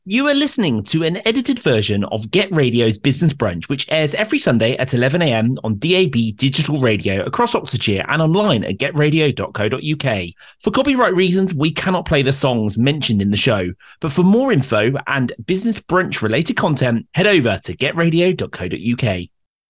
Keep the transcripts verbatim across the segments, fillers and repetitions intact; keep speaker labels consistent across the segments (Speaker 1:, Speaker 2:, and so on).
Speaker 1: You are listening to an edited version of Get Radio's Business Brunch, which airs every Sunday at eleven a m on D A B digital radio across Oxfordshire and online at get radio dot co dot u k. For copyright reasons, we cannot play the songs mentioned in the show, but for more info and Business Brunch related content, head over to get radio dot co dot u k.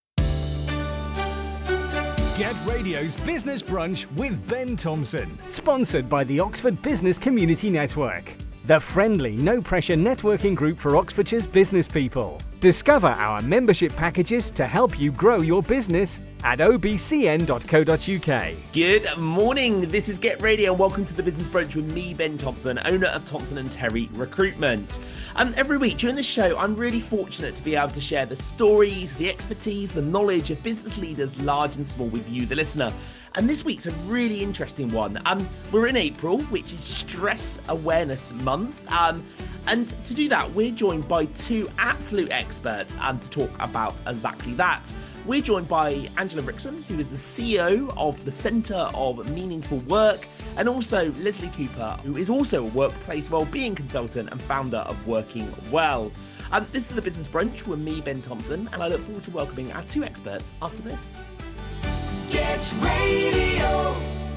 Speaker 2: Get Radio's Business Brunch with Ben Thompson, sponsored by the Oxford Business Community Network, the friendly, no-pressure networking group for Oxfordshire's business people. Discover our membership packages to help you grow your business at o b c n dot co dot u k.
Speaker 1: Good morning, this is Get Radio and welcome to the Business Brunch with me, Ben Thompson, owner of Thompson and Terry Recruitment. Um, every week during the show, I'm really fortunate to be able to share the stories, the expertise, the knowledge of business leaders large and small with you, the listener. And this week's a really interesting one. Um, we're in April, which is Stress Awareness Month. Um, and to do that, we're joined by two absolute experts um, to talk about exactly that. We're joined by Angela Rickson, who is the C E O of the Centre of Meaningful Work, and also Leslie Cooper, who is also a workplace wellbeing consultant and founder of Working Well. Um, this is the Business Brunch with me, Ben Thompson, and I look forward to welcoming our two experts after this.
Speaker 3: Get Radio.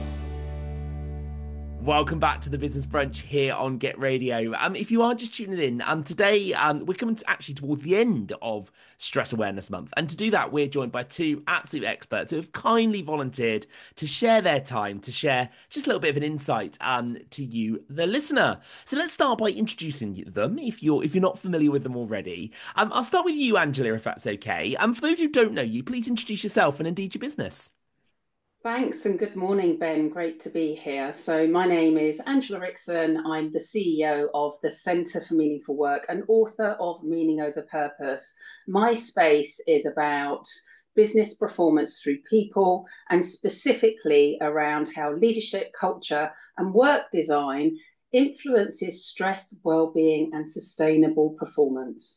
Speaker 1: Welcome back to the Business Brunch here on Get Radio. Um, if you are just tuning in, um, today um, we're coming to actually towards the end of Stress Awareness Month. And to do that, we're joined by two absolute experts who have kindly volunteered to share their time, to share just a little bit of an insight um, to you, the listener. So let's start by introducing them, if you're if you're not familiar with them already. Um, I'll start with you, Angela, if that's okay. Um, for those who don't know you, please introduce yourself and indeed your business.
Speaker 4: Thanks and good morning, Ben. Great to be here. So my name is Angela Rickson. I'm the C E O of the Centre for Meaningful Work and author of Meaning Over Purpose. My space is about business performance through people and specifically around how leadership, culture and work design influences stress, well-being and sustainable performance.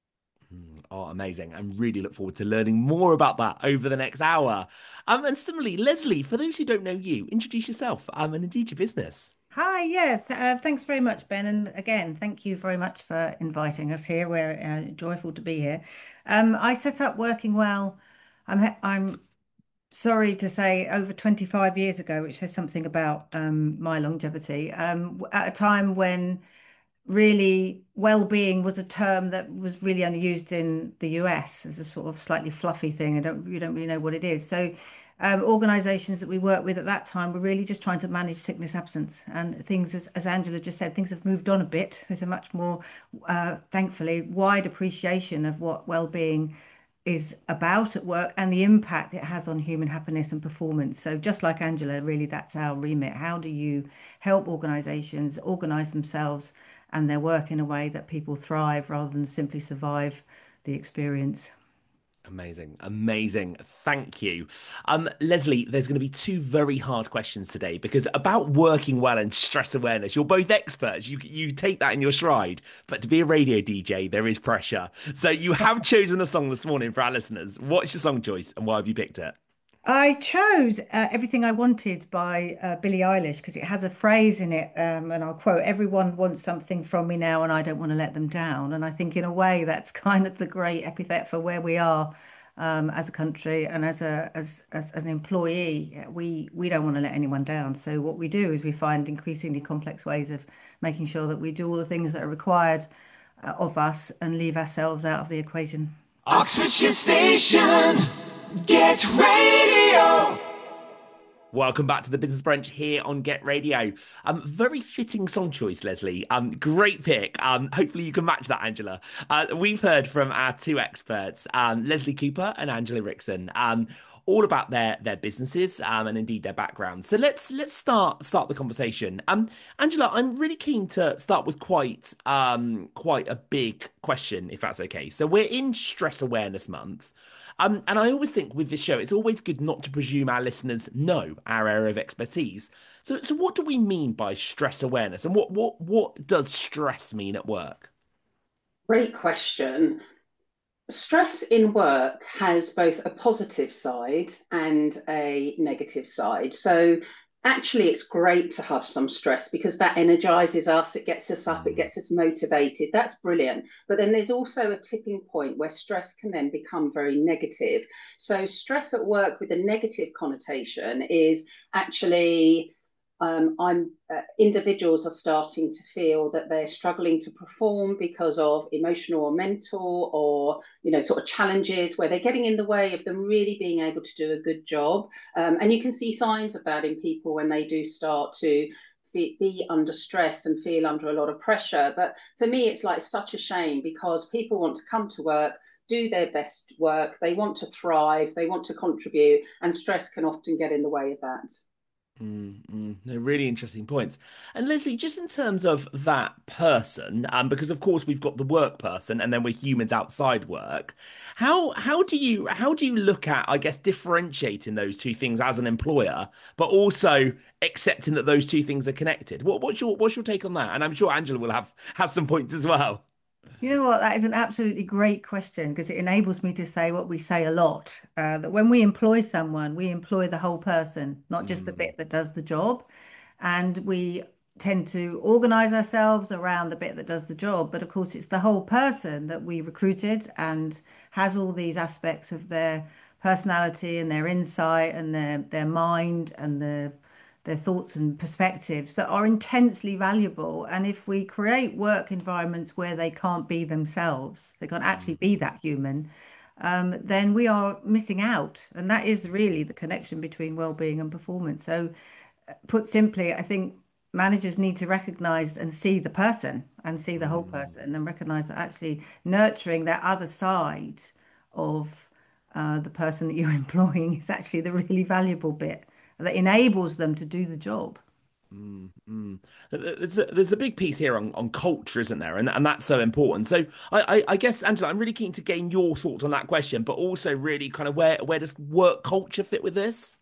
Speaker 1: Oh, amazing. I really look forward to learning more about that over the next hour. Um, and similarly, Leslie, for those who don't know you, introduce yourself um, and indeed your business.
Speaker 5: Hi, yeah, th uh, thanks very much, Ben. And again, thank you very much for inviting us here. We're uh, joyful to be here. Um, I set up Working Well. I'm ha- I'm sorry to say over twenty-five years ago, which says something about um, my longevity. Um, at a time when really well-being was a term that was really only used in the U S as a sort of slightly fluffy thing. I don't, you don't really know what it is. So um, organizations that we worked with at that time were really just trying to manage sickness absence and things, as, as Angela just said, things have moved on a bit. There's a much more, uh, thankfully, wide appreciation of what well-being is about at work and the impact it has on human happiness and performance. So just like Angela, really that's our remit. How do you help organizations organize themselves and their work in a way that people thrive rather than simply survive the experience?
Speaker 1: Amazing, amazing. Thank you. Um, Leslie, there's going to be two very hard questions today because about working well and stress awareness, you're both experts. You you take that in your stride, but to be a radio D J, there is pressure. So you have chosen a song this morning for our listeners. What's your song choice and why have you picked it?
Speaker 5: I chose uh, Everything I Wanted by uh, Billie Eilish because it has a phrase in it, um, and I'll quote, "Everyone wants something from me now, and I don't want to let them down." And I think, in a way, that's kind of the great epithet for where we are um, as a country and as a as, as as an employee. We we don't want to let anyone down. So what we do is we find increasingly complex ways of making sure that we do all the things that are required uh, of us and leave ourselves out of the equation.
Speaker 3: Oxfordshire Station. Get Radio.
Speaker 1: Welcome back to the Business Brunch here on Get Radio. Um, very fitting song choice, Leslie. Um, great pick. Um, hopefully you can match that, Angela. Uh, we've heard from our two experts, um, Leslie Cooper and Angela Rickson, um, all about their their businesses um, and indeed their backgrounds. So let's let's start start the conversation. Um, Angela, I'm really keen to start with quite um quite a big question, if that's okay. So we're in Stress Awareness Month. Um, and I always think with this show, it's always good not to presume our listeners know our area of expertise. So, so what do we mean by stress awareness, and what what what does stress mean at work?
Speaker 4: Great question. Stress in work has both a positive side and a negative side. So Actually, it's great to have some stress because that energizes us, it gets us up, it
Speaker 1: Mm,
Speaker 4: gets us motivated. That's brilliant. But then there's also a tipping point where stress can then become very negative. So, stress at work with a negative connotation is actually um, I'm uh, individuals are starting to feel that they're struggling to perform because of emotional or mental or you know sort of challenges where they're getting in the way of them really being able to do a good job. Um, and you can see signs of that in people when they do start to be under stress and feel under a lot of pressure. But for me, it's like such a shame because people want to come to work, do their best work, they want to thrive, they want to contribute, and stress can often get in the way of that.
Speaker 1: mm, mm. No, really interesting points. And Leslie, just in terms of that person, um, because of course we've got the work person and then we're humans outside work. How how do you how do you look at, I guess, differentiating those two things as an employer, but also accepting that those two things are connected? What what's your what's your take on that? And I'm sure Angela will have have some points as well.
Speaker 5: You know what? That is an absolutely great question because it enables me to say what we say a lot, uh, that when we employ someone, we employ the whole person, not just the
Speaker 1: Mm,
Speaker 5: bit that does the job. And we tend to organize ourselves around the bit that does the job. But of course, it's the whole person that we recruited and has all these aspects of their personality and their insight and their their mind and their their thoughts and perspectives that are intensely valuable. And if we create work environments where they can't be themselves, they can't actually
Speaker 1: mm,
Speaker 5: be that human, um, then we are missing out. And that is really the connection between well-being and performance. So, put simply, I think managers need to recognize and see the person and see the whole
Speaker 1: mm.
Speaker 5: person and recognize that actually nurturing that other side of uh, the person that you're employing is actually the really valuable bit that enables them to do the job.
Speaker 1: Mm, mm. There's a, there's a big piece here on, on culture, isn't there? And and that's so important. So I, I I guess Angela, I'm really keen to gain your thoughts on that question, but also really kind of where where does work culture fit with this?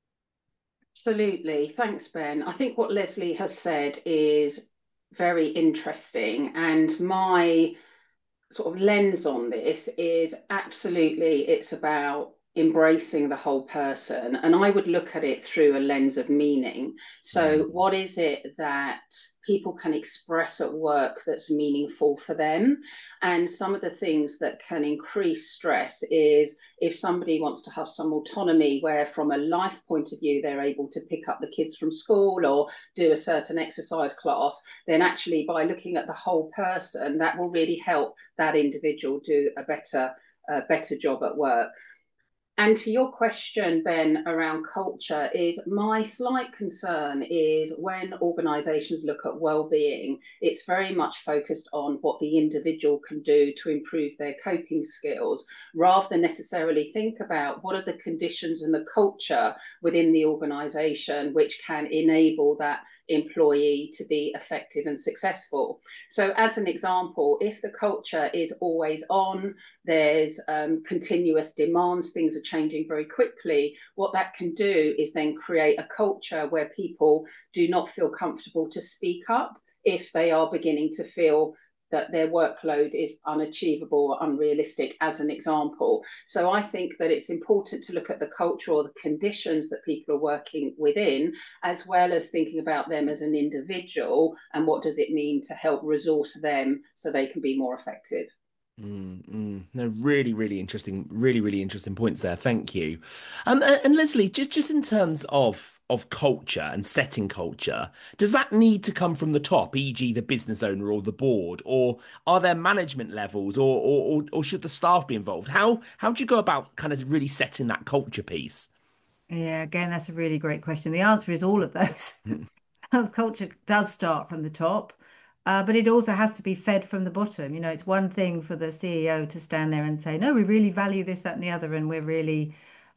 Speaker 4: Absolutely. Thanks, Ben. I think what Leslie has said is very interesting. And my sort of lens on this is absolutely it's about embracing the whole person, and I would look at it through a lens of meaning. So
Speaker 1: Mm,
Speaker 4: what is it that people can express at work that's meaningful for them? And some of the things that can increase stress is if somebody wants to have some autonomy where from a life point of view they're able to pick up the kids from school or do a certain exercise class, then actually by looking at the whole person, that will really help that individual do a better a better job at work. And to your question, Ben, around culture, is my slight concern is when organisations look at well-being, it's very much focused on what the individual can do to improve their coping skills, rather than necessarily think about what are the conditions and the culture within the organisation which can enable that employee to be effective and successful. So, as an example, if the culture is always on, there's um, continuous demands, things are changing very quickly. What that can do is then create a culture where people do not feel comfortable to speak up if they are beginning to feel that their workload is unachievable or unrealistic, as an example. So I think that it's important to look at the culture or the conditions that people are working within, as well as thinking about them as an individual and what does it mean to help resource them so they can be more effective.
Speaker 1: mm, mm. No, really, really interesting, really, really interesting points there. Thank you. Um, and, and Leslie, just just in terms of of culture and setting culture, does that need to come from the top, for example, the business owner or the board, or are there management levels, or or or, or should the staff be involved? How how do you go about kind of really setting that culture piece?
Speaker 5: Yeah, again, that's a really great question. The answer is all of those. Culture does start from the top, uh, but it also has to be fed from the bottom. You know, it's one thing for the C E O to stand there and say, no, we really value this, that, and the other, and we're really,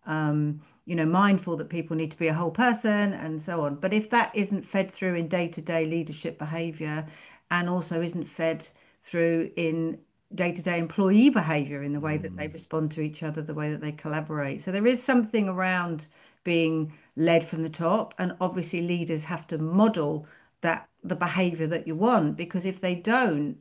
Speaker 5: um, you know, mindful that people need to be a whole person and so on. But if that isn't fed through in day-to-day leadership behavior and also isn't fed through in day-to-day employee behavior in the way that they
Speaker 1: Mm,
Speaker 5: respond to each other, the way that they collaborate. So there is something around being led from the top, and obviously leaders have to model that the behavior that you want, because if they don't,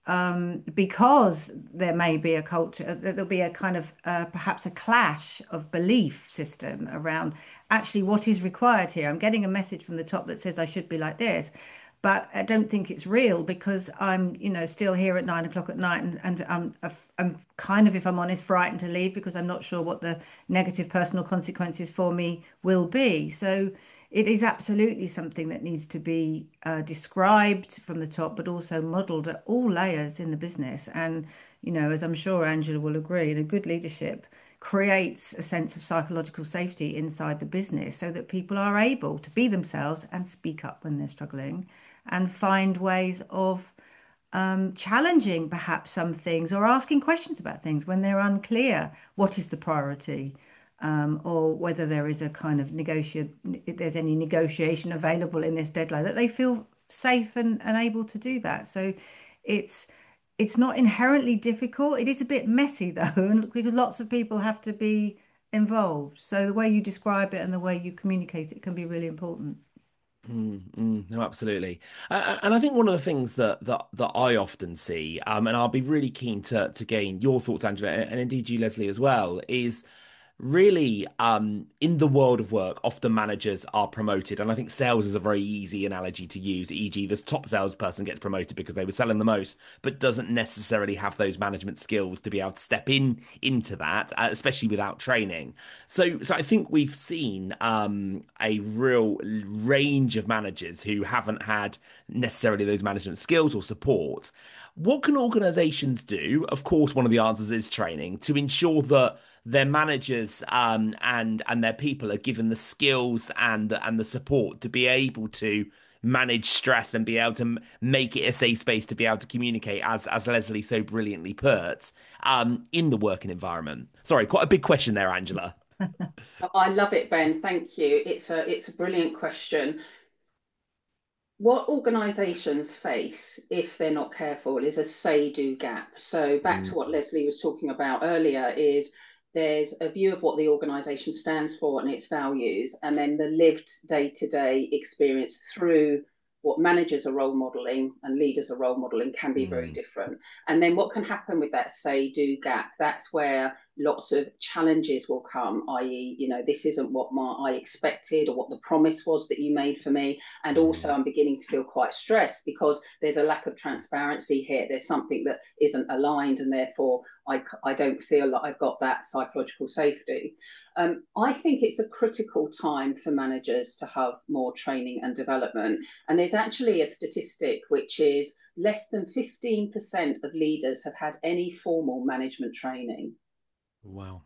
Speaker 5: um, because there may be a culture, uh, there'll be a kind of uh, perhaps a clash of belief system around actually what is required here. I'm getting a message from the top that says I should be like this, but I don't think it's real because I'm, you know, still here at nine o'clock at night, and, and I'm, I'm kind of, if I'm honest, frightened to leave because I'm not sure what the negative personal consequences for me will be. So it is absolutely something that needs to be uh, described from the top, but also modelled at all layers in the business. And, you know, as I'm sure Angela will agree, the good leadership creates a sense of psychological safety inside the business so that people are able to be themselves and speak up when they're struggling and find ways of um, challenging perhaps some things or asking questions about things when they're unclear what is the priority, um, or whether there is a kind of negotiate, if there's any negotiation available in this deadline, that they feel safe and, and able to do that. So it's it's not inherently difficult. It is a bit messy though, and because lots of people have to be involved. So the way you describe it and the way you communicate it can be really important.
Speaker 1: Mm, mm, no, absolutely. Uh, and I think one of the things that that that I often see, um, and I'll be really keen to to gain your thoughts, Angela, and indeed you, Leslie, as well, is really, um, in the world of work, often managers are promoted. And I think sales is a very easy analogy to use, for example, this top salesperson gets promoted because they were selling the most, but doesn't necessarily have those management skills to be able to step in into that, uh, especially without training. So, so I think we've seen um, a real range of managers who haven't had necessarily those management skills or support. What can organizations do? Of course, one of the answers is training to ensure that their managers um, and and their people are given the skills and and the support to be able to manage stress and be able to m- make it a safe space to be able to communicate, as as Leslie so brilliantly put, um, in the working environment. Sorry, quite a big question there, Angela.
Speaker 4: I love it, Ben. Thank you. It's a it's a brilliant question. What organisations face if they're not careful is a say-do gap. So back to what Leslie was talking about earlier is there's a view of what the organisation stands for and its values, and then the lived day-to-day experience through what managers are role modelling and leaders are role modelling can be very
Speaker 1: Mm,
Speaker 4: different. And then what can happen with that say-do gap? That's where lots of challenges will come, that is, you know, this isn't what my, I expected or what the promise was that you made for me. And also,
Speaker 1: mm,
Speaker 4: I'm beginning to feel quite stressed because there's a lack of transparency here. There's something that isn't aligned, and therefore, I, I don't feel like I've got that psychological safety. Um, I think it's a critical time for managers to have more training and development. And there's actually a statistic which is less than fifteen percent of leaders have had any formal management training.
Speaker 1: wow.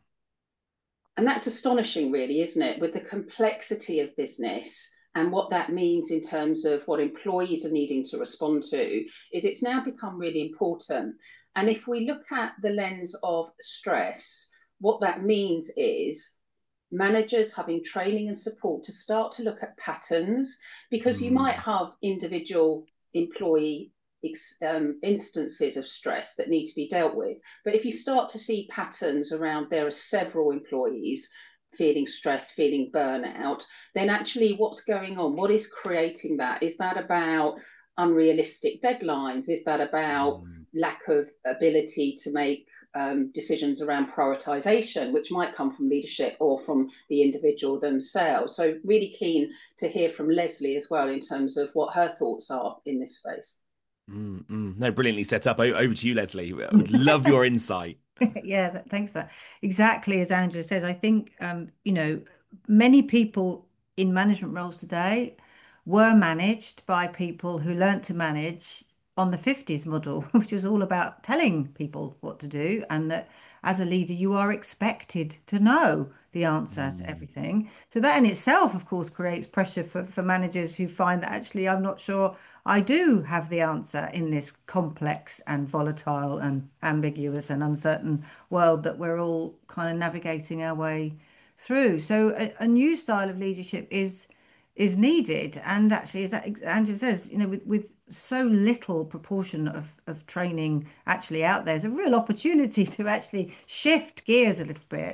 Speaker 4: And that's astonishing, really, isn't it? With the complexity of business and what that means in terms of what employees are needing to respond to, is it's now become really important. And if we look at the lens of stress, what that means is managers having training and support to start to look at patterns, because you might
Speaker 1: Mm,
Speaker 4: have individual employee um, instances of stress that need to be dealt with. But if you start to see patterns around there are several employees feeling stress, feeling burnout, then actually what's going on? What is creating that? Is that about unrealistic deadlines? Is that about
Speaker 1: mm.
Speaker 4: lack of ability to make um, decisions around prioritization, which might come from leadership or from the individual themselves? So, really keen to hear from Leslie as well in terms of what her thoughts are in this space.
Speaker 1: Mm, mm. No, brilliantly set up. O- Over to you, Leslie. I would love your insight.
Speaker 5: Yeah, that, thanks for that. Exactly as Angela says, I think um, you know, many people in management roles today were managed by people who learnt to manage on the fifties model, which was all about telling people what to do, and that as a leader, you are expected to know the answer to
Speaker 1: Mm,
Speaker 5: everything. So that in itself, of course, creates pressure for, for managers who find that actually I'm not sure I do have the answer in this complex and volatile and ambiguous and uncertain world that we're all kind of navigating our way through. So a, a new style of leadership is is needed. And actually, as that Andrew says, you know, with, with so little proportion of, of training actually out there, there's a real opportunity to actually shift gears a little bit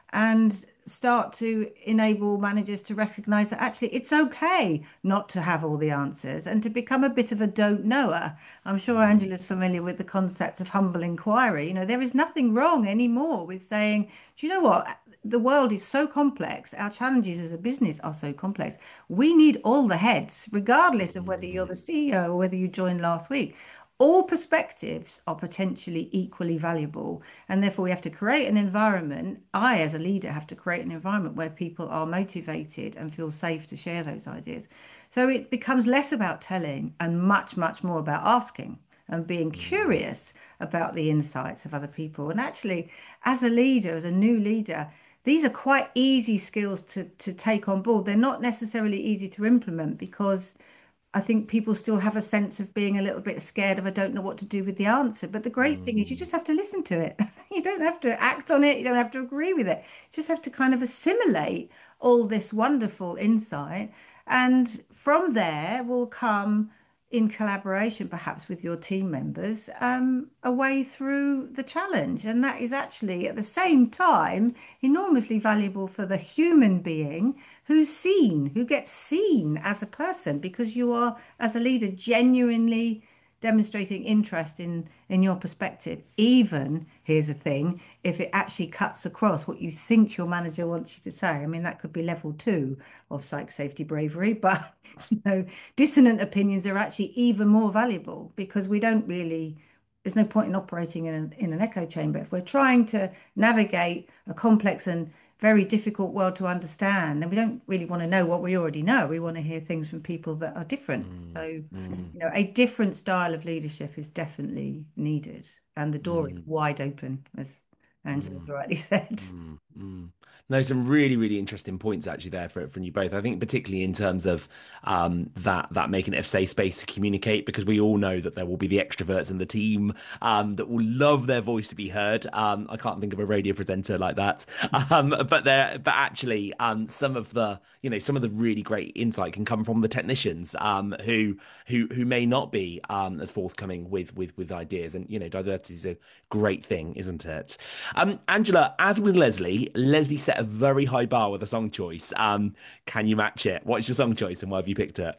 Speaker 5: and start to enable managers to recognize that actually it's okay not to have all the answers and to become a bit of a don't knower. I'm sure Angela's familiar with the concept of humble inquiry. You know, there is nothing wrong anymore with saying, do you know what? The world is so complex. Our challenges as a business are so complex. We need all the heads, regardless of whether you're the C E O or whether you joined last week. All perspectives are potentially equally valuable, and therefore we have to create an environment. I, as a leader, have to create an environment where people are motivated and feel safe to share those ideas. So it becomes less about telling and much, much more about asking and being curious about the insights of other people. And actually, as a leader, as a new leader, these are quite easy skills to, to take on board. They're not necessarily easy to implement because I think people still have a sense of being a little bit scared of, I don't know what to do with the answer. But the great thing is you just have to listen to it. You don't have to act on it. You don't have to agree with it. You just have to kind of assimilate all this wonderful insight. And from there will come, in collaboration perhaps with your team members, um, a way through the challenge. And that is actually at the same time enormously valuable for the human being who's seen, who gets seen as a person, because you are, as a leader, genuinely demonstrating interest in in your perspective, even, here's a thing, if it actually cuts across what you think your manager wants you to say. I mean, that could be level two of psych safety bravery, but you know, dissonant opinions are actually even more valuable because we don't really, there's no point in operating in an, in an echo chamber. If we're trying to navigate a complex and very difficult world to understand, then we don't really want to know what we already know. We want to hear things from people that are different. Mm, so, mm. you know, a different style of leadership is definitely needed, and the door mm. is wide open, as Angela's mm. rightly said.
Speaker 1: Mm, mm. No, some really, really interesting points actually there for, from you both. I think particularly in terms of um, that that making it a safe space to communicate, because we all know that there will be the extroverts in the team um, that will love their voice to be heard. Um, I can't think of a radio presenter like that, um, but there, but actually, um, some of the you know some of the really great insight can come from the technicians um, who who who may not be um, as forthcoming with with with ideas. And you know, diversity is a great thing, isn't it? Um, Angela, as with Leslie, Leslie set a very high bar with a song choice. Um, can you match it? What's your song choice and why have you picked it?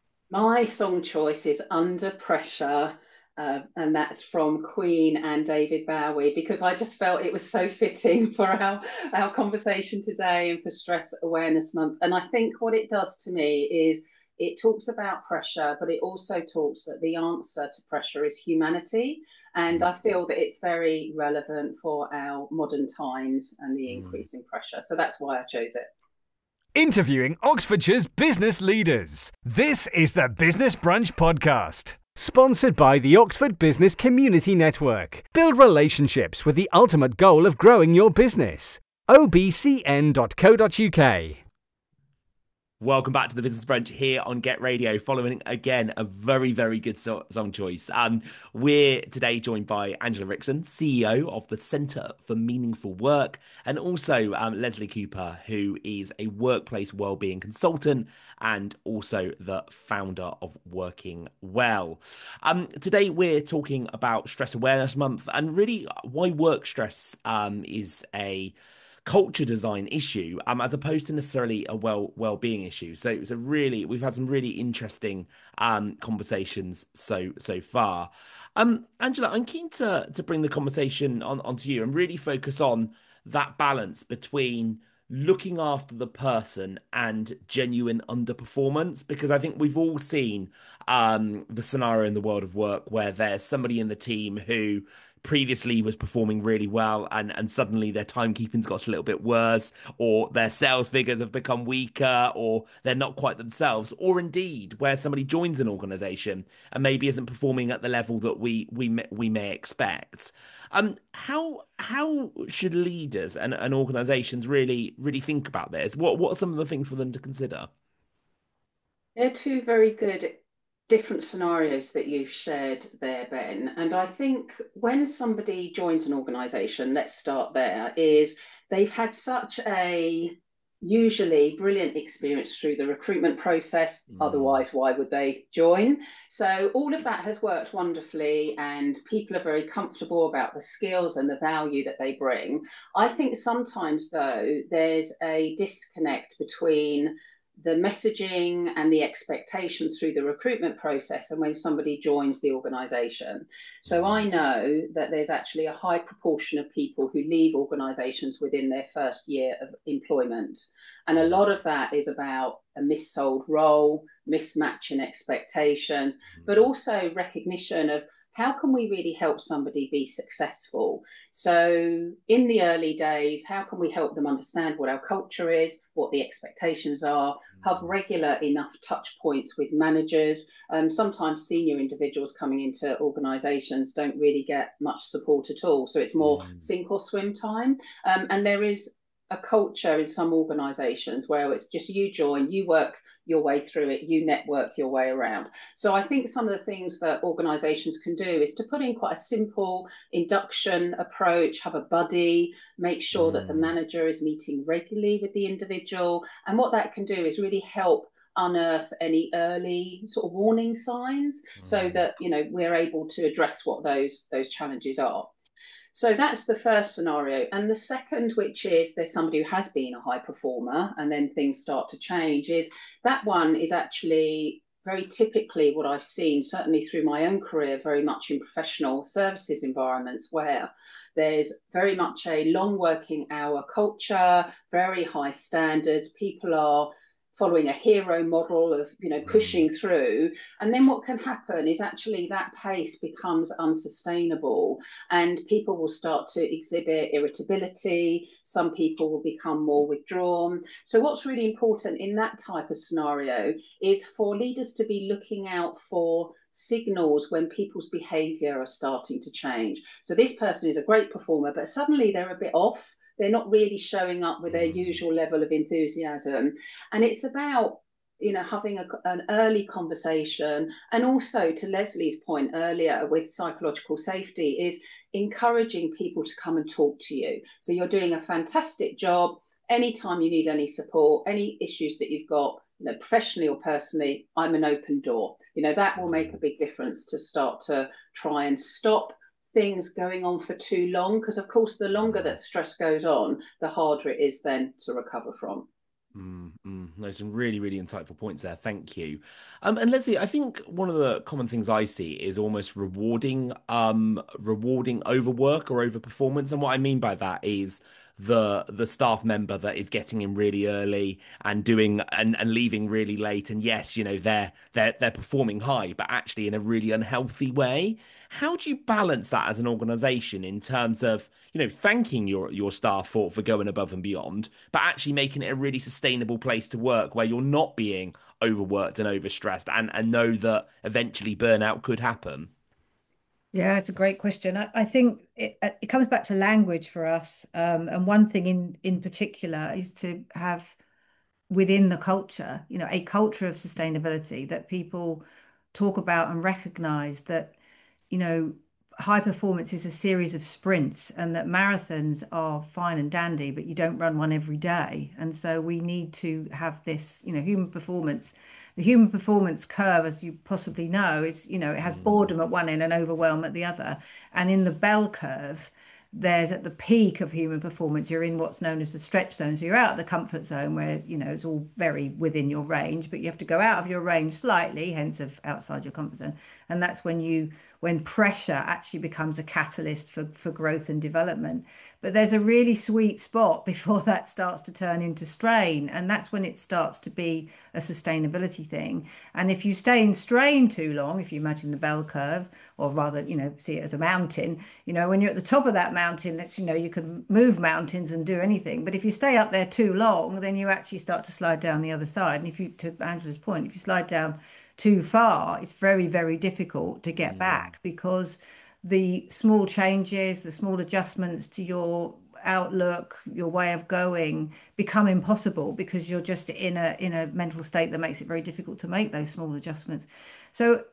Speaker 4: My song choice is Under Pressure, uh, and that's from Queen and David Bowie, because I just felt it was so fitting for our, our conversation today and for Stress Awareness Month. And I think what it does to me is it talks about pressure, but it also talks that the answer to pressure is humanity. And mm. I feel that it's very relevant for our modern times and the increase mm. in pressure. So that's why I chose it.
Speaker 2: Interviewing Oxfordshire's business leaders. This is the Business Brunch Podcast. Sponsored by the Oxford Business Community Network. Build relationships with the ultimate goal of growing your business. o b c n dot co dot u k.
Speaker 1: Welcome back to the Business Brunch here on Get Radio, following again a very, very good so- song choice. Um, we're today joined by Angela Rickson, C E O of the Centre for Meaningful Work, and also um, Leslie Cooper, who is a workplace wellbeing consultant and also the founder of Working Well. Um, today we're talking about Stress Awareness Month and really why work stress um, is a culture design issue, um, as opposed to necessarily a well well-being issue. So it's a really we've had some really interesting um conversations so so far. Um, Angela, I'm keen to to bring the conversation on onto you and really focus on that balance between looking after the person and genuine underperformance, because I think we've all seen um the scenario in the world of work where there's somebody in the team who previously was performing really well and and suddenly their timekeeping's got a little bit worse, or their sales figures have become weaker, or they're not quite themselves, or indeed where somebody joins an organization and maybe isn't performing at the level that we we we may expect. Um, how how should leaders and, and organizations really really think about this? What what are some of the things for them to consider?
Speaker 4: They're two very good different scenarios that you've shared there, Ben. And I think when somebody joins an organization, let's start there, is they've had such a usually brilliant experience through the recruitment process.
Speaker 1: Mm.
Speaker 4: Otherwise, why would they join? So all of that has worked wonderfully, and people are very comfortable about the skills and the value that they bring. I think sometimes, though, there's a disconnect between the messaging and the expectations through the recruitment process and when somebody joins the organisation. So
Speaker 1: Mm.
Speaker 4: I know that there's actually a high proportion of people who leave organisations within their first year of employment. And a lot of that is about a missold role, mismatch in expectations, but also recognition of how can we really help somebody be successful? So in the early days, how can we help them understand what our culture is, what the expectations are, have regular enough touch points with managers? Um, sometimes senior individuals coming into organisations don't really get much support at all. So it's more
Speaker 1: Mm.
Speaker 4: sink or swim time. Um, and there is a culture in some organisations where it's just you join, you work your way through it, you network your way around. So I think some of the things that organisations can do is to put in quite a simple induction approach, have a buddy, make sure mm. that the manager is meeting regularly with the individual. And what that can do is really help unearth any early sort of warning signs mm. so that, you know, we're able to address what those those challenges are. So that's the first scenario. And the second, which is there's somebody who has been a high performer and then things start to change, is that one is actually very typically what I've seen, certainly through my own career, very much in professional services environments where there's very much a long working hour culture, very high standards. People are following a hero model of, you know, pushing mm. through. And then what can happen is actually that pace becomes unsustainable and people will start to exhibit irritability. Some people will become more withdrawn. So what's really important in that type of scenario is for leaders to be looking out for signals when people's behavior are starting to change. So this person is a great performer, but suddenly they're a bit off. They're not really showing up with their mm. usual level of enthusiasm. And it's about, you know, having a, an early conversation. And also, to Leslie's point earlier with psychological safety, is encouraging people to come and talk to you. So you're doing a fantastic job. Anytime you need any support, any issues that you've got, you know, professionally or personally, I'm an open door. You know, that will make a big difference to start to try and stop things going on for too long, because of course the longer that stress goes on, the harder it is then to recover from.
Speaker 1: Mm, mm, no, some really, really insightful points there. Thank you. Um, and Leslie, I think one of the common things I see is almost rewarding, um, rewarding overwork or overperformance. And what I mean by that is the the staff member that is getting in really early and doing and, and leaving really late. And yes, you know, they're they're they're performing high, but actually in a really unhealthy way. How do you balance that as an organization in terms of, you know, thanking your your staff for for going above and beyond, but actually making it a really sustainable place to work where you're not being overworked and overstressed and, and know that eventually burnout could happen?
Speaker 5: Yeah, it's a great question. I, I think it, it comes back to language for us. Um, and one thing in, in particular is to have within the culture, you know, a culture of sustainability that people talk about and recognize that, you know, high performance is a series of sprints and that marathons are fine and dandy, but you don't run one every day. And so we need to have this, you know, human performance. The human performance curve, as you possibly know, is, you know, it has boredom at one end and overwhelm at the other. And in the bell curve, there's at the peak of human performance, you're in what's known as the stretch zone. So you're out of the comfort zone where, you know, it's all very within your range, but you have to go out of your range slightly, hence of outside your comfort zone. And that's when you, when pressure actually becomes a catalyst for, for growth and development. But there's a really sweet spot before that starts to turn into strain. And that's when it starts to be a sustainability thing. And if you stay in strain too long, if you imagine the bell curve, or rather, you know, see it as a mountain, you know, when you're at the top of that mountain, that's, you know, you can move mountains and do anything. But if you stay up there too long, then you actually start to slide down the other side. And if you, to Angela's point, if you slide down too far, it's very, very difficult to get mm. back, because the small changes, the small adjustments to your outlook, your way of going become impossible because you're just in a in a mental state that makes it very difficult to make those small adjustments. So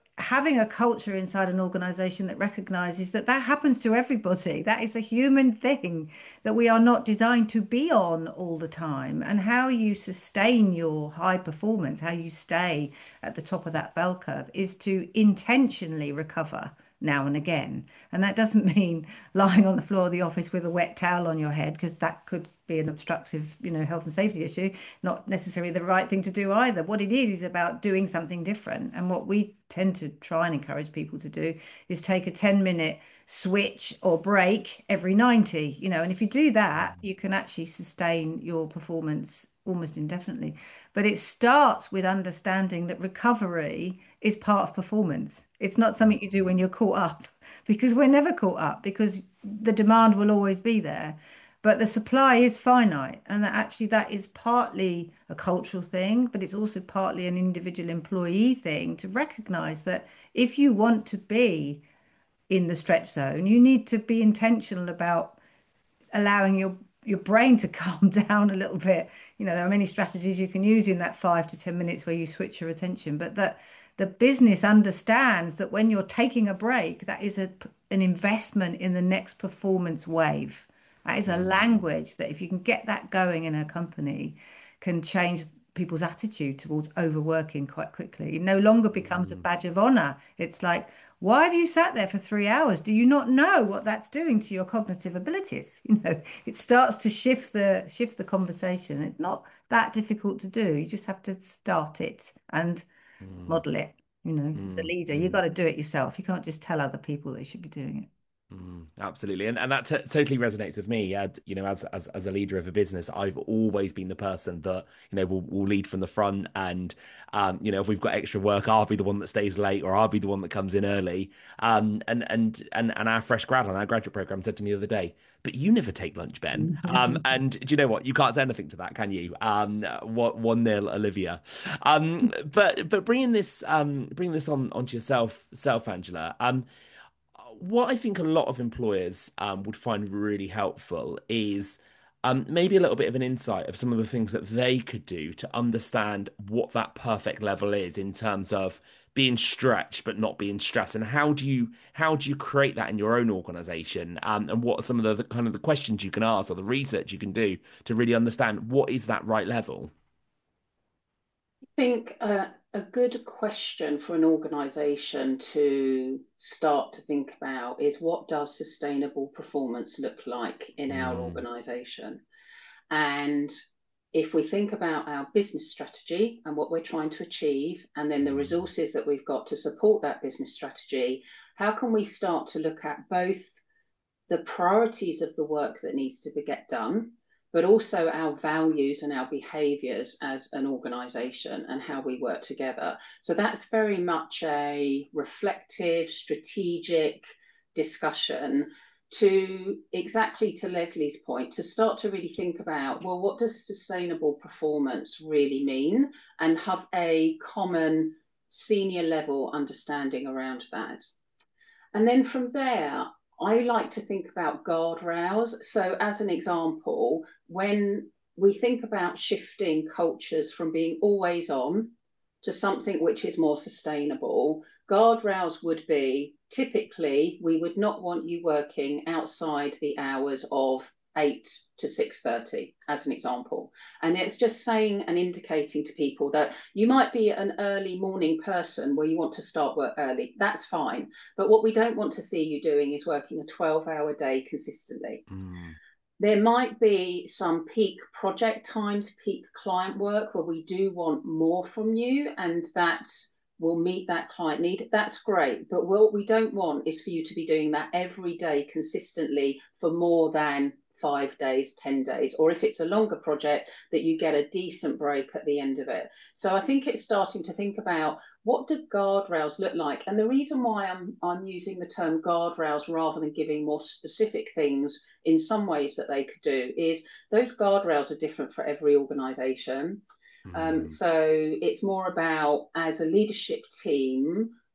Speaker 5: having a culture inside an organization that recognizes that that happens to everybody. That is a human thing that we are not designed to be on all the time. And how you sustain your high performance, how you stay at the top of that bell curve, is to intentionally recover now and again. And that doesn't mean lying on the floor of the office with a wet towel on your head, because that could be an obstructive, you know, health and safety issue, not necessarily the right thing to do either. What it is is about doing something different. And what we tend to try and encourage people to do is take a ten minute switch or break every ninety, you know, and if you do that, you can actually sustain your performance almost indefinitely. But it starts with understanding that recovery is part of performance. It's not something you do when you're caught up, because we're never caught up, because the demand will always be there. But the supply is finite, and that actually that is partly a cultural thing, but it's also partly an individual employee thing to recognize that if you want to be in the stretch zone, you need to be intentional about allowing your your brain to calm down a little bit. You know, there are many strategies you can use in that five to ten minutes where you switch your attention, but that the business understands that when you're taking a break, that is a, an investment in the next performance wave. That is a language that, if you can get that going in a company, can change people's attitude towards overworking quite quickly. It no longer becomes a badge of honor. It's like, why have you sat there for three hours? Do you not know what that's doing to your cognitive abilities? You know, it starts to shift the shift the conversation. It's not that difficult to do. You just have to start it and
Speaker 1: Mm.
Speaker 5: model it. You know,
Speaker 1: Mm.
Speaker 5: the leader, you've got to do it yourself. You can't just tell other people they should be doing it.
Speaker 1: Mm, absolutely, and and that t totally resonates with me. Uh, you know, as as as a leader of a business, I've always been the person that, you know, will will lead from the front, and um, you know, if we've got extra work, I'll be the one that stays late, or I'll be the one that comes in early. Um, and and and and our fresh grad on our graduate program said to me the other day, "But you never take lunch, Ben." Um, and do you know what? You can't say anything to that, can you? Um, what one nil, Olivia. Um, but but bringing this um bringing this on onto yourself, self, Angela. Um. What I think a lot of employers um, would find really helpful is um, maybe a little bit of an insight of some of the things that they could do to understand what that perfect level is in terms of being stretched but not being stressed. And how do you how do you create that in your own organization? Um, and what are some of the, the kind of the questions you can ask or the research you can do to really understand what is that right level?
Speaker 4: I think uh, a good question for an organisation to start to think about is, what does sustainable performance look like in our
Speaker 1: Mm,
Speaker 4: organisation? And if we think about our business strategy and what we're trying to achieve, and then the
Speaker 1: mm,
Speaker 4: resources that we've got to support that business strategy, how can we start to look at both the priorities of the work that needs to be get done, but also our values and our behaviors as an organization and how we work together. So that's very much a reflective, strategic discussion to, exactly to Leslie's point, to start to really think about, well, what does sustainable performance really mean, and have a common senior level understanding around that. And then from there, I like to think about guardrails. So, as an example, when we think about shifting cultures from being always on to something which is more sustainable, guardrails would be, typically, we would not want you working outside the hours of eight to six thirty, as an example. And it's just saying and indicating to people that you might be an early morning person where you want to start work early. That's fine. But what we don't want to see you doing is working a twelve hour day consistently.
Speaker 1: mm,
Speaker 4: There might be some peak project times, peak client work where we do want more from you, and that will meet that client need. That's great. But what we don't want is for you to be doing that every day consistently for more than five days, ten days, or if it's a longer project, that you get a decent break at the end of it. So I think it's starting to think about, what do guardrails look like? And the reason why I'm I'm using the term guardrails rather than giving more specific things in some ways that they could do is, those guardrails are different for every organization. Um,
Speaker 1: mm,
Speaker 4: so it's more about, as a leadership team,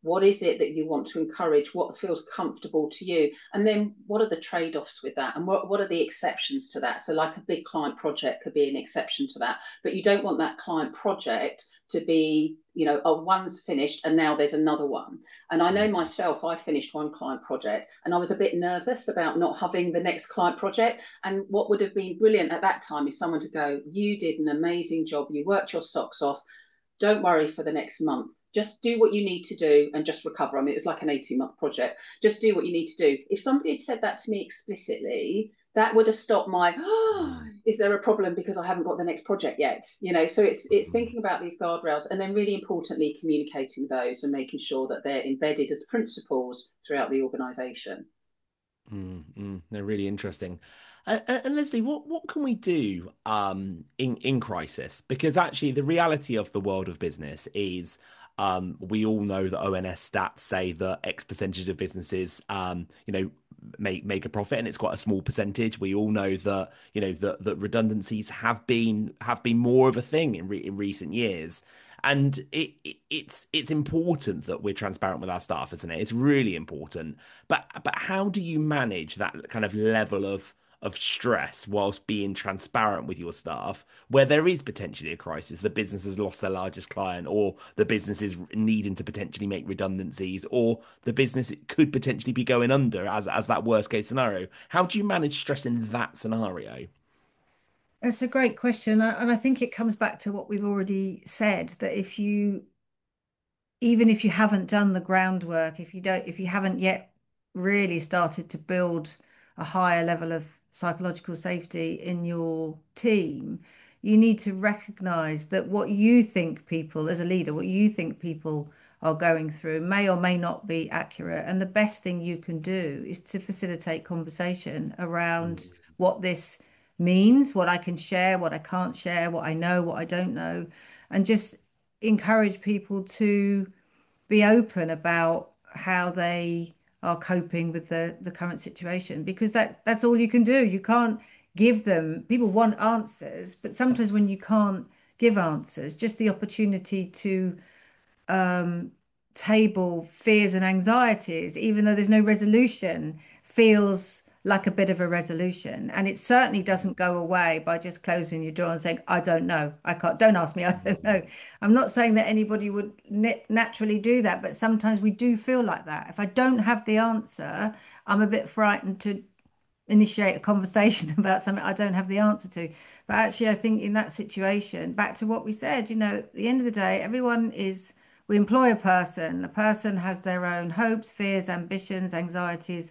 Speaker 4: What is it that you want to encourage? What feels comfortable to you? And then what are the trade-offs with that? And what, what are the exceptions to that? So like a big client project could be an exception to that, but you don't want that client project to be, you know, oh, one's finished and now there's another one. And I know myself, I finished one client project and I was a bit nervous about not having the next client project. And what would have been brilliant at that time is someone to go, you did an amazing job, you worked your socks off, don't worry for the next month. Just do what you need to do and just recover. I mean, it's like an eighteen month project. Just do what you need to do. If somebody had said that to me explicitly, that would have stopped my, oh, is there a problem because I haven't got the next project yet? You know, so it's it's thinking about these guardrails and then really importantly, communicating those and making sure that they're embedded as principles throughout the organisation.
Speaker 1: Mm, mm, they're really interesting. Uh, and, and Leslie, what what can we do um in in crisis? Because actually, the reality of the world of business is, um, we all know that O N S stats say that X percentage of businesses, um, you know, make make a profit, and it's quite a small percentage. We all know that, you know, that that redundancies have been have been more of a thing in re in recent years. And it, it it's it's important that we're transparent with our staff, isn't it? It's really important. But but how do you manage that kind of level of of stress whilst being transparent with your staff, where there is potentially a crisis, the business has lost their largest client, or the business is needing to potentially make redundancies, or the business could potentially be going under as as that worst case scenario? How do you manage stress in that scenario?
Speaker 5: It's a great question. a- And I think it comes back to what we've already said, that if you, even if you haven't done the groundwork, if you don't, if you haven't yet really started to build a higher level of psychological safety in your team, you need to recognize that what you think people, as a leader, what you think people are going through may or may not be accurate. And the best thing you can do is to facilitate conversation around what this means, what I can share, what I can't share, what I know, what I don't know, and just encourage people to be open about how they are coping with the the current situation, because that that's all you can do. You can't give them, people want answers, but sometimes when you can't give answers, just the opportunity to um, table fears and anxieties, even though there's no resolution, feels like a bit of a resolution. And it certainly doesn't go away by just closing your door and saying, I don't know, I can't, don't ask me, I don't know. I'm not saying that anybody would naturally do that, but sometimes we do feel like that. If I don't have the answer, I'm a bit frightened to initiate a conversation about something I don't have the answer to. But actually, I think in that situation, back to what we said, you know, at the end of the day, everyone is, we employ a person, a person has their own hopes, fears, ambitions, anxieties,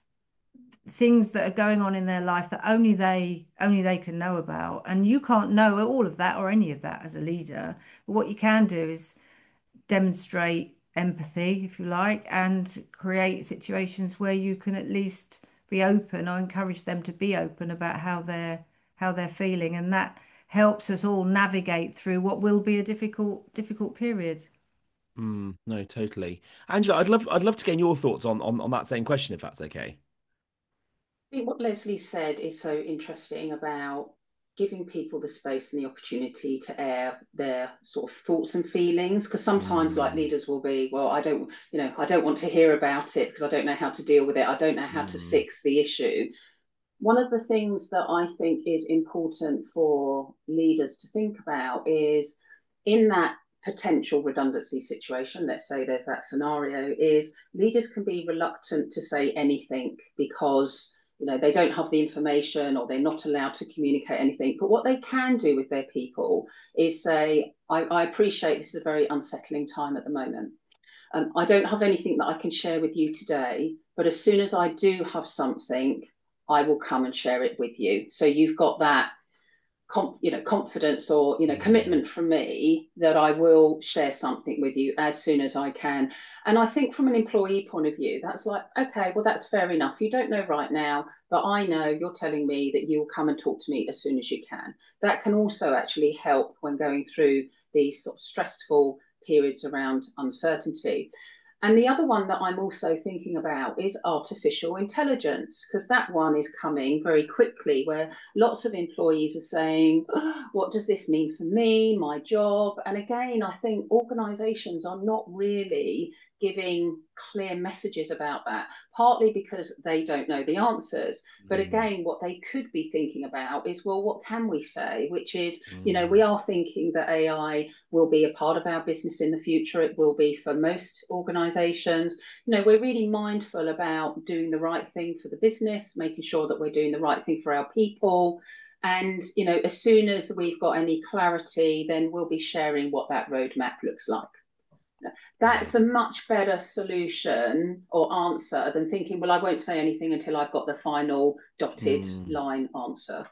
Speaker 5: things that are going on in their life that only they only they can know about. And you can't know all of that or any of that as a leader. But what you can do is demonstrate empathy, if you like, and create situations where you can at least be open or encourage them to be open about how they're how they're feeling. And that helps us all navigate through what will be a difficult difficult period.
Speaker 1: Mm, no, totally. Angela, I'd love I'd love to get your thoughts on, on on that same question, if that's okay.
Speaker 4: I think what Leslie said is so interesting about giving people the space and the opportunity to air their sort of thoughts and feelings, because sometimes like
Speaker 1: Mm,
Speaker 4: leaders will be, well, I don't, you know, I don't want to hear about it because I don't know how to deal with it, I don't know how to
Speaker 1: mm,
Speaker 4: fix the issue. One of the things that I think is important for leaders to think about is, in that potential redundancy situation, let's say there's that scenario, is leaders can be reluctant to say anything because, you know, they don't have the information or they're not allowed to communicate anything. But what they can do with their people is say, I, I appreciate this is a very unsettling time at the moment. Um, I don't have anything that I can share with you today, but as soon as I do have something, I will come and share it with you. So you've got that, you know, confidence or, you know,
Speaker 1: mm,
Speaker 4: commitment from me that I will share something with you as soon as I can. And I think from an employee point of view, that's like, okay, well, that's fair enough. You don't know right now, but I know you're telling me that you will come and talk to me as soon as you can. That can also actually help when going through these sort of stressful periods around uncertainty. And the other one that I'm also thinking about is artificial intelligence, because that one is coming very quickly, where lots of employees are saying, oh, what does this mean for me, my job? And again, I think organizations are not really giving clear messages about that, partly because they don't know the answers. But
Speaker 1: Mm.
Speaker 4: again, what they could be thinking about is, well, what can we say? Which is,
Speaker 1: Mm.
Speaker 4: you know, we are thinking that A I will be a part of our business in the future. It will be for most organizations. You know, we're really mindful about doing the right thing for the business, making sure that we're doing the right thing for our people. And, you know, as soon as we've got any clarity, then we'll be sharing what that roadmap looks like. That's a much better solution or answer than thinking, well, I won't say anything until I've got the final dotted
Speaker 1: Mm.
Speaker 4: line answer.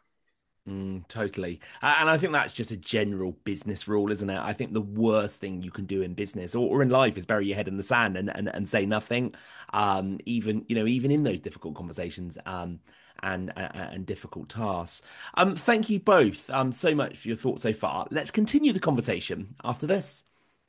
Speaker 1: Mm, totally. Uh, and I think that's just a general business rule, isn't it? I think the worst thing you can do in business or, or in life is bury your head in the sand and, and, and say nothing. Um, even, you know, even in those difficult conversations, um, and, and, and difficult tasks. Um, thank you both, um, so much for your thoughts so far. Let's continue the conversation after this.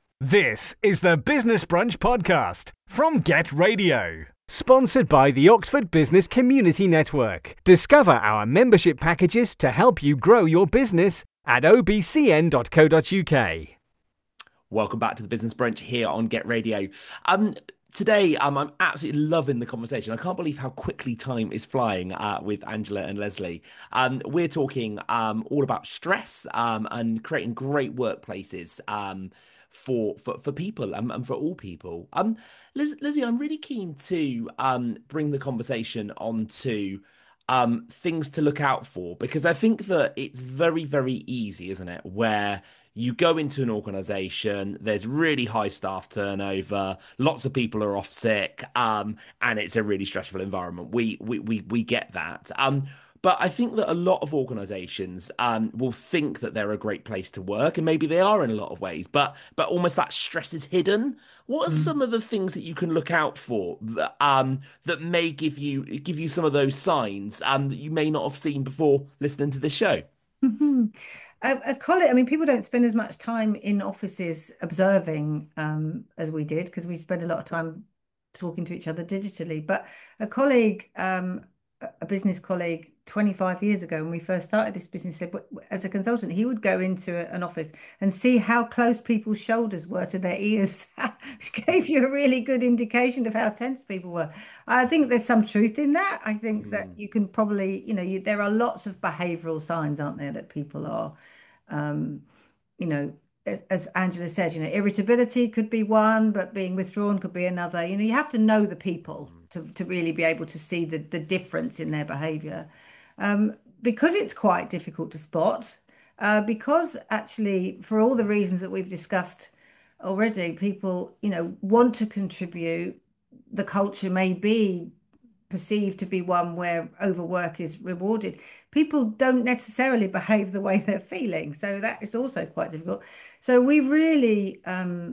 Speaker 2: This is the Business Brunch podcast from Get Radio. Sponsored by the Oxford Business Community Network. Discover our membership packages to help you grow your business at o b c n dot co dot u k.
Speaker 1: Welcome back to the Business Brunch here on Get Radio. Um, today, um, I'm absolutely loving the conversation. I can't believe how quickly time is flying uh, with Angela and Leslie. Um, we're talking um, all about stress um, and creating great workplaces um, for, for for people and, and for all people. Um, Liz, Lizzie, I'm really keen to um, bring the conversation onto um, things to look out for, because I think that it's very, very easy, isn't it, where you go into an organization, there's really high staff turnover, lots of people are off sick, um, and it's a really stressful environment. We we we we get that. Um, but I think that a lot of organizations um, will think that they're a great place to work, and maybe they are in a lot of ways, but but almost that stress is hidden. What are some of the things that you can look out for that um that may give you give you some of those signs um that you may not have seen before listening to this show?
Speaker 5: Mhm. A, a colleague, I mean, people don't spend as much time in offices observing um, as we did, because we spend a lot of time talking to each other digitally. But a colleague, um, a a business colleague, twenty-five years ago, when we first started this business, said, "W- as a consultant, he would go into a- an office and see how close people's shoulders were to their ears, which gave you a really good indication of how tense people were. I think there's some truth in that. I think that
Speaker 1: Mm,
Speaker 5: you can probably, you know, you, there are lots of behavioral signs, aren't there, that people are, um, you know, a- as Angela said, you know, irritability could be one, but being withdrawn could be another. You know, you have to know the people to, to really be able to see the, the difference in their behavior. Um, because it's quite difficult to spot, uh, because actually, for all the reasons that we've discussed already, people, you know, want to contribute. The culture may be perceived to be one where overwork is rewarded. People don't necessarily behave the way they're feeling, so that is also quite difficult. So we really, um,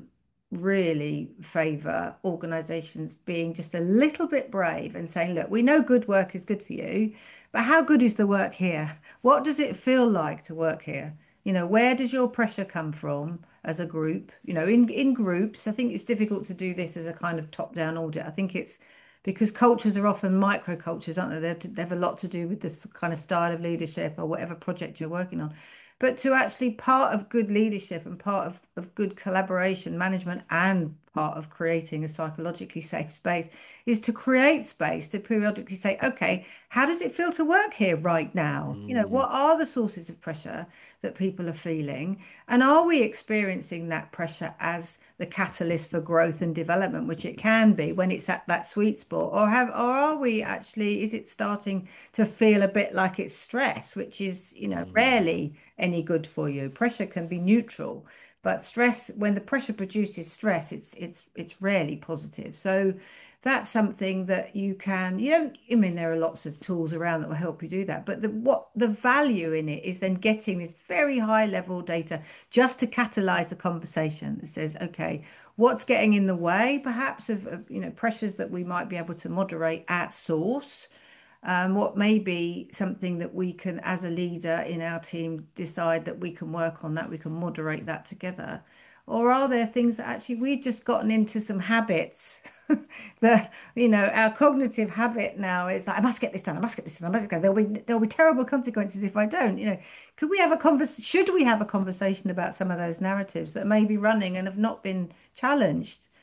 Speaker 5: really favour organisations being just a little bit brave and saying, look, we know good work is good for you, but how good is the work here? What does it feel like to work here? You know, where does your pressure come from as a group? You know, in in groups, I think it's difficult to do this as a kind of top-down audit. I think it's because cultures are often microcultures, aren't they? They're, they have a lot to do with this kind of style of leadership or whatever project you're working on. But to actually part of good leadership and part of, of good collaboration, management, and part of creating a psychologically safe space is to create space to periodically say, okay, how does it feel to work here right now? You know,
Speaker 1: mm,
Speaker 5: what are the sources of pressure that people are feeling? And are we experiencing that pressure as the catalyst for growth and development, which it can be when it's at that sweet spot? Or have, or are we actually, is it starting to feel a bit like it's stress, which is, you know,
Speaker 1: mm,
Speaker 5: rarely any good for you? Pressure can be neutral, but stress, when the pressure produces stress, it's it's it's rarely positive. So that's something that you can, you don't, I mean, there are lots of tools around that will help you do that, but the what the value in it is then getting this very high level data just to catalyze the conversation that says, okay, what's getting in the way perhaps of, of you know, pressures that we might be able to moderate at source. Um, what may be something that we can, as a leader in our team, decide that we can work on, that we can moderate that together? Or are there things that actually we've just gotten into some habits that, you know, our cognitive habit now is like, I must get this done, I must get this done, I must go. There'll be there'll be terrible consequences if I don't. You know, could we have a convers should we have a conversation about some of those narratives that may be running and have not been challenged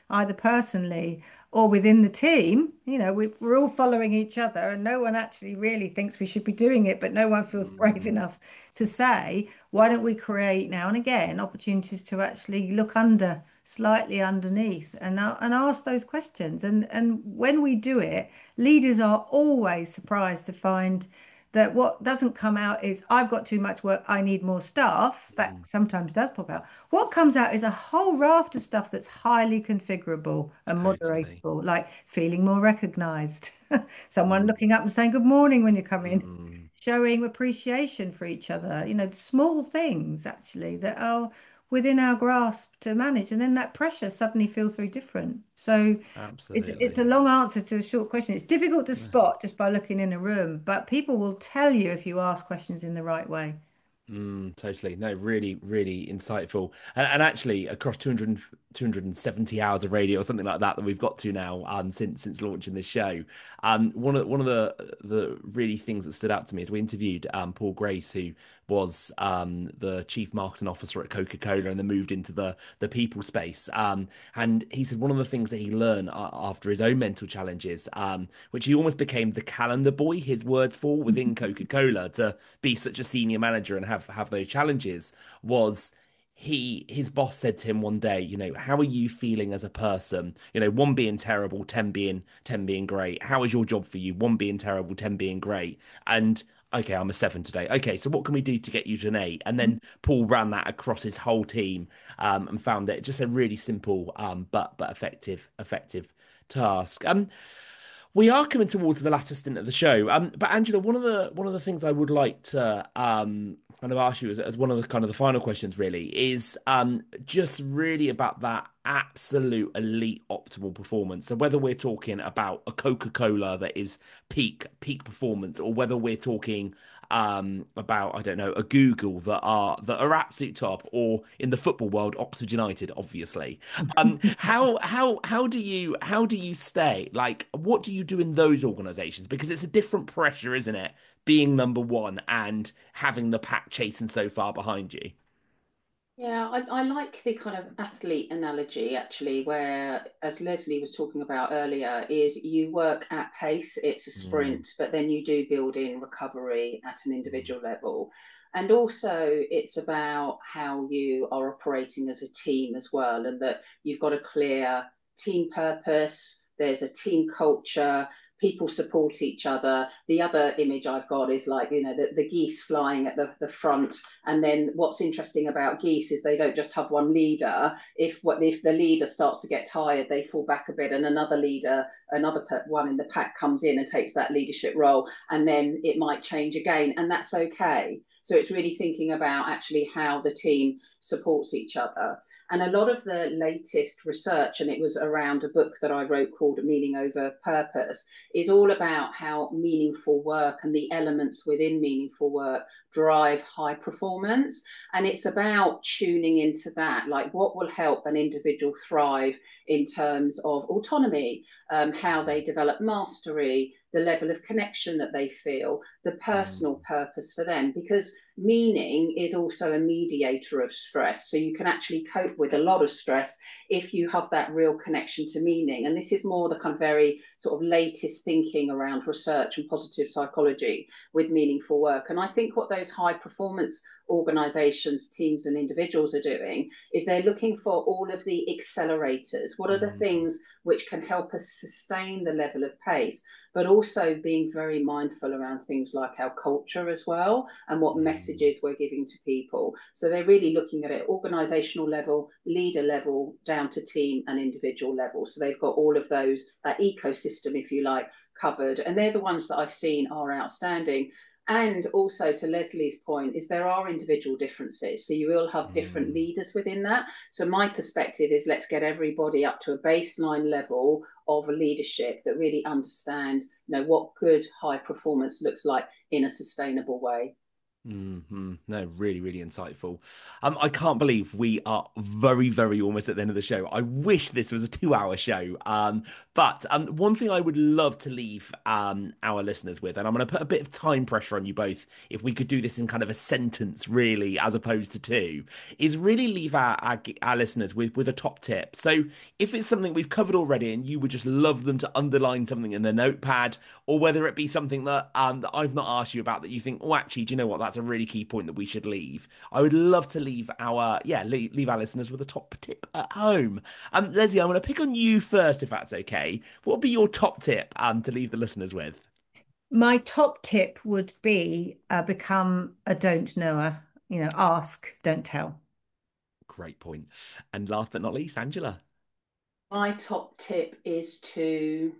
Speaker 5: either personally or within the team. You know, we, we're all following each other and no one actually really thinks we should be doing it, but no one feels brave
Speaker 1: Mm,
Speaker 5: enough to say, why don't we create now and again opportunities to actually look under, slightly underneath and, uh, and ask those questions. And, and when we do it, leaders are always surprised to find that what doesn't come out is I've got too much work, I need more staff. That
Speaker 1: mm,
Speaker 5: sometimes does pop out. What comes out is a whole raft of stuff that's highly configurable and
Speaker 1: totally.
Speaker 5: moderatable, like feeling more recognized, someone
Speaker 1: Mm,
Speaker 5: looking up and saying good morning when you come in,
Speaker 1: mm.
Speaker 5: showing appreciation for each other, you know, small things actually that are within our grasp to manage. And then that pressure suddenly feels very different. So it's it's a
Speaker 1: Absolutely.
Speaker 5: long answer to a short question. It's difficult to spot just by looking in a room, but people will tell you if you ask questions in the right way.
Speaker 1: Mm, totally. No, really, really insightful. And, and actually, across two hundred, two hundred seventy hours of radio or something like that that we've got to now, um, since since launching this show, um, one of one of the the really things that stood out to me is we interviewed um Paul Grace, who was um the chief marketing officer at Coca-Cola, and then moved into the the people space. Um, and he said one of the things that he learned uh, after his own mental challenges, um, which he almost became the calendar boy, his words for within Coca-Cola, to be such a senior manager and have have those challenges, was he his boss said to him one day, you know, how are you feeling as a person? You know, one being terrible, ten being ten being great. How is your job for you? One being terrible, ten being great. And okay, I'm a seven today. Okay, so what can we do to get you to an eight? And then Paul ran that across his whole team, um, and found it just a really simple um but but effective effective task. Um, we are coming towards the latter stint of the show. Um, but Angela, one of the one of the things I would like to um kind of ask you as, as one of the kind of the final questions really is um just really about that absolute elite optimal performance. So whether we're talking about a Coca-Cola that is peak peak performance, or whether we're talking um about, I don't know, a Google that are that are absolute top, or in the football world, Oxford United, obviously. Um, how how how do you how do you stay? Like, what do you do in those organizations? Because it's a different pressure, isn't it? Being number one and having the pack chasing so far behind you.
Speaker 4: Yeah, I, I like the kind of athlete analogy actually, where, as Leslie was talking about earlier, is you work at pace, it's a
Speaker 1: Mm,
Speaker 4: sprint, but then you do build in recovery at an
Speaker 1: mm,
Speaker 4: individual level. And also, it's about how you are operating as a team as well, and that you've got a clear team purpose, there's a team culture, people support each other. The other image I've got is like, you know, the, the geese flying at the, the front, and then what's interesting about geese is they don't just have one leader. If what if the leader starts to get tired, they fall back a bit, and another leader, another one in the pack comes in and takes that leadership role, and then it might change again, and that's okay. So it's really thinking about actually how the team supports each other. And a lot of the latest research, and it was around a book that I wrote called Meaning Over Purpose, is all about how meaningful work and the elements within meaningful work drive high performance. And it's about tuning into that, like what will help an individual thrive in terms of autonomy, um, how they develop mastery, the level of connection that they feel, the
Speaker 1: mm,
Speaker 4: personal purpose for them. Because meaning is also a mediator of stress. So you can actually cope with a lot of stress if you have that real connection to meaning. And this is more the kind of very sort of latest thinking around research and positive psychology with meaningful work. And I think what those high performance organizations, teams, and individuals are doing is they're looking for all of the accelerators. What are the
Speaker 1: mm,
Speaker 4: things which can help us sustain the level of pace, but also being very mindful around things like our culture as well, and what
Speaker 1: mm.
Speaker 4: messages we're giving to people. So they're really looking at it organizational level, leader level, down to team and individual level. So they've got all of those, that ecosystem, if you like, covered. And they're the ones that I've seen are outstanding. And also, to Leslie's point, is there are individual differences. So you will have different
Speaker 1: Mm.
Speaker 4: leaders within that. So my perspective is let's get everybody up to a baseline level of leadership that really understand, you know, what good high performance looks like in a sustainable way.
Speaker 1: Hmm. No, really, really insightful. Um, I can't believe we are very, very almost at the end of the show. I wish this was a two-hour show. Um, but um, one thing I would love to leave um our listeners with, and I'm going to put a bit of time pressure on you both, if we could do this in kind of a sentence, really, as opposed to two, is really leave our our, our listeners with with a top tip. So if it's something we've covered already, and you would just love them to underline something in their notepad, or whether it be something that um that I've not asked you about that you think, oh, actually, do you know what? That's a really key point that we should leave. I would love to leave our yeah leave, leave our listeners with a top tip at home. Um, Leslie, I'm going to pick on you first, if that's okay. What would be your top tip um to leave the listeners with?
Speaker 5: My top tip would be uh, become a don't knower. You know, ask, don't tell.
Speaker 1: Great point. And last but not least, Angela.
Speaker 4: My top tip is to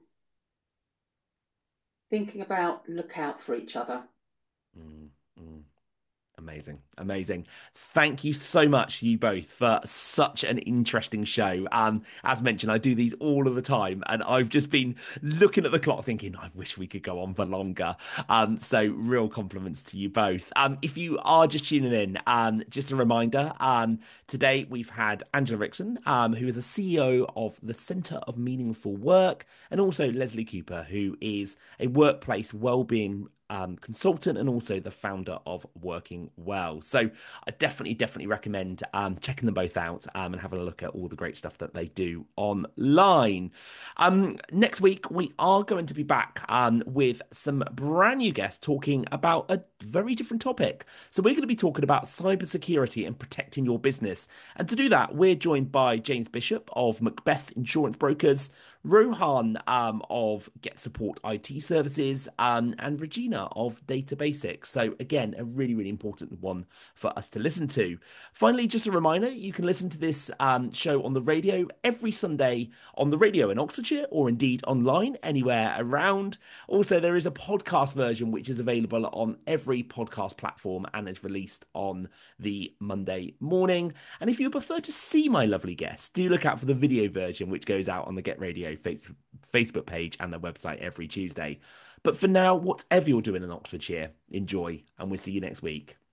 Speaker 4: thinking about look out for each other.
Speaker 1: Mm, mm. Amazing, amazing. Thank you so much, you both, for such an interesting show. Um, as mentioned, I do these all of the time, and I've just been looking at the clock thinking, I wish we could go on for longer. Um, so real compliments to you both. Um, if you are just tuning in, um, just a reminder, um, today we've had Angela Rickson, um, who is a C E O of the Centre of Meaningful Work, and also Leslie Cooper, who is a workplace wellbeing um, consultant and also the founder of Working Well. So I definitely, definitely recommend um, checking them both out um, and having a look at all the great stuff that they do online. Um, next week, we are going to be back um, with some brand new guests talking about a very different topic. So we're going to be talking about cybersecurity and protecting your business. And to do that, we're joined by James Bishop of Macbeth Insurance Brokers, Rohan um, of Get Support I T Services, um, and Regina of Data Basics. So again, a really, really important one for us to listen to. Finally, just a reminder, you can listen to this um, show on the radio every Sunday on the radio in Oxfordshire, or indeed online anywhere around. Also, there is a podcast version which is available on every podcast platform and is released on the Monday morning. And if you prefer to see my lovely guests, do look out for the video version which goes out on the Get Radio face Facebook page and their website every Tuesday. But for now, whatever you're doing in Oxfordshire, enjoy, and we'll see you next week.